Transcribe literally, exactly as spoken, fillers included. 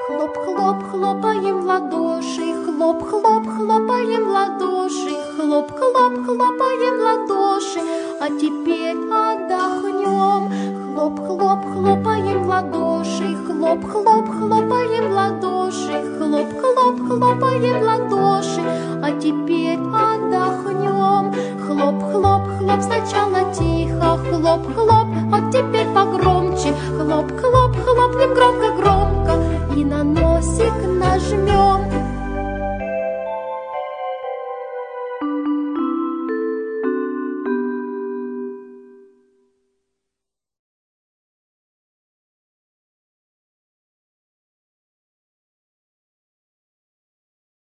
Хлоп-хлоп, хлопаем в ладоши, хлоп-хлоп, хлопаем в ладоши, хлоп-хлоп, хлопаем в ладоши, а теперь отдохнем. Хлоп-хлоп, хлопаем в ладоши, хлоп-хлоп, хлопаем в ладоши, хлоп-хлоп, хлопаем в ладоши, а теперь отдохнем. Хлоп-хлоп, хлоп, сначала тихо, хлоп-хлоп, а теперь погромче, хлоп-хлоп, хлопнем громко-громко и на носик нажмем.